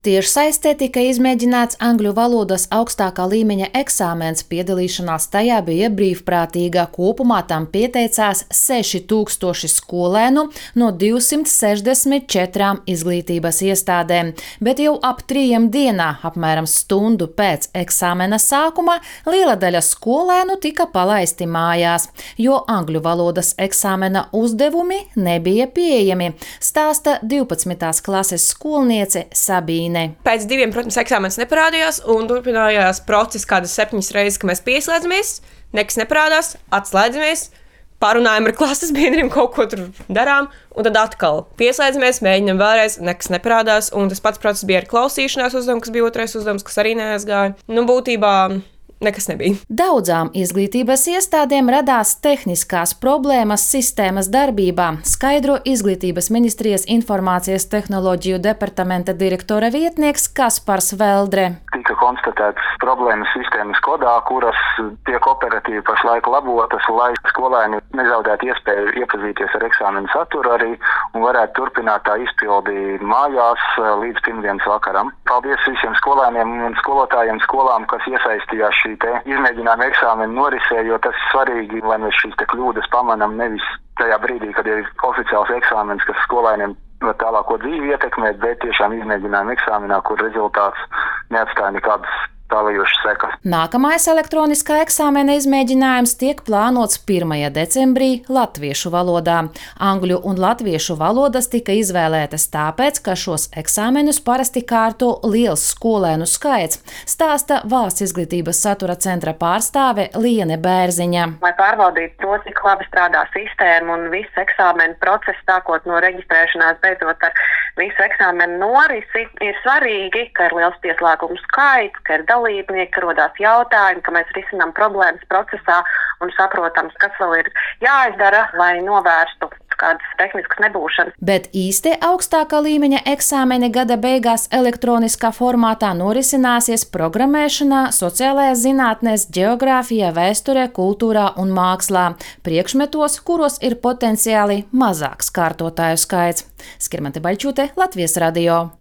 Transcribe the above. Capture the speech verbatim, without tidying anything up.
Tiešsaistē tika izmēģināts angļu valodas augstākā līmeņa eksāmens, piedalīšanās tajā bija brīvprātīga. Kopumā tam pieteicās seši tūkstoši skolēnu no divsimt sešdesmit četrām izglītības iestādēm, bet jau ap trījiem dienā, apmēram stundu pēc eksāmena sākuma, liela daļa skolēnu tika palaisti mājās, jo angļu valodas eksāmena uzdevumi nebija pieejami, stāsta divpadsmitās klases skolniece Sabīne. Pēc diviem, protams, eksāmenis neparādījās un turpinājās process kādas septiņas reizes, ka mēs pieslēdzamies, nekas neparādās, atslēdzamies, parunājam ar klases biedriem, kaut ko tur darām, un tad atkal pieslēdzamies, mēģinam vēlreiz, nekas neparādās, un tas pats process bija ar klausīšanās uzdevumu, kas bija otrais uzdevums, kas arī neaizgāja. Nu, būtībā nekas nebija. Daudzām izglītības iestādēm radās tehniskās problēmas sistēmas darbībā, skaidro Izglītības ministrijas informācijas tehnoloģiju departamenta direktora vietnieks Kaspars Veldre. Tika konstatētas problēmas sistēmas kodā, kuras tiek operatīvi pašlaik labotas, lai skolēni nezaudētu iespēju iepazīties ar eksāmenu saturu arī un varētu turpināt tā izpildi mājās līdz pirmdienas vakaram. Paldies visiem skolēniem un skolotājiem skolām, kas iesaistījās šī te izmēģinājuma eksāmena norisē, jo tas ir svarīgi, lai mēs šīs te kļūdas pamanam nevis tajā brīdī, kad ir oficiāls eksāmens, kas skolēniem var tālāko dzīvi ietekmēt, bet tiešām izmēģinājuma eksāmenā, kur rezultāts neatstāja nekādas tālējošas sekas. Nākamais elektroniskā eksāmena izmēģinājums tiek plānots pirmajā decembrī latviešu valodā. Angļu un latviešu valodas tika izvēlētas tāpēc, ka šos eksāmenus parasti kārto liels skolēnu skaits, stāsta Valsts izglītības satura centra pārstāve Liene Bērziņa. Lai pārbaudītu to, cik labi strādā sistēma un viss eksāmena process, sākot no reģistrēšanās, beidzot ar visu eksāmenu norisi, ir svarīgi, ka ir liels pieslēgumu skaits, ka ir dalībnieki, ka rodās jautājumi, ka mēs risinām problēmas procesā un saprotam, kas vēl ir jāizdara, lai novērstu kādas tehniskas nebūšanas. Bet īsti augstākā līmeņa eksāmeni gada beigās elektroniskā formātā norisināsies programmēšanā, sociālajās zinātnēs, ģeogrāfijā, vēsturē, kultūrā un mākslā, priekšmetos, kuros ir potenciāli mazāks kārtotāju skaits. Skirmante Baļķūte, Latvijas radio.